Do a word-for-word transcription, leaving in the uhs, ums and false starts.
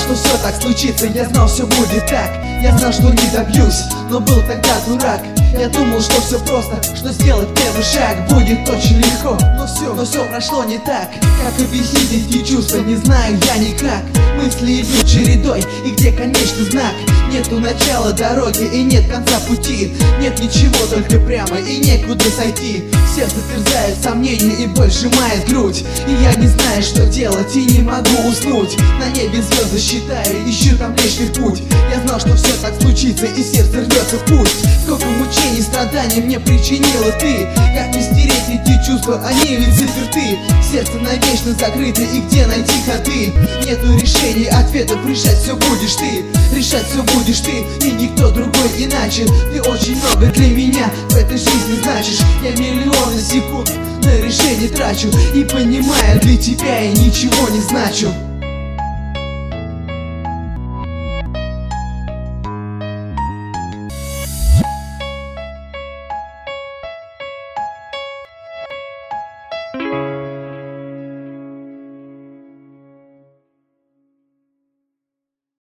что все так случится, я знал, все будет так. Я знал, что не добьюсь, но был тогда дурак. Я думал, что все просто, что сделать первый шаг будет очень легко. Но все, но все прошло не так. Как объяснить эти чувства, не знаю я никак. Мысли идут чередой, и где конечный знак? Нету начала дороги и нет конца пути. Нет ничего, только прямо и некуда сойти. Сердце терзает сомнения и боль сжимает грудь. И я не знаю, что делать, и не могу уснуть. На небе звезды считаю, ищу там лишний путь. Я знал, что все так случится, и сердце рвется в путь. Сколько мучений, страданий мне причинила ты. Как не стереть эти чувства, они ведь заперты. Сердце навечно закрыто, и где найти ходы? Нету решений, ответов, решать все будешь ты. Решать все будешь ты, и никто другой иначе. Ты очень много для меня в этой жизни значишь. Я миллионы секунд на решение трачу, и понимаю, для тебя я ничего не значу.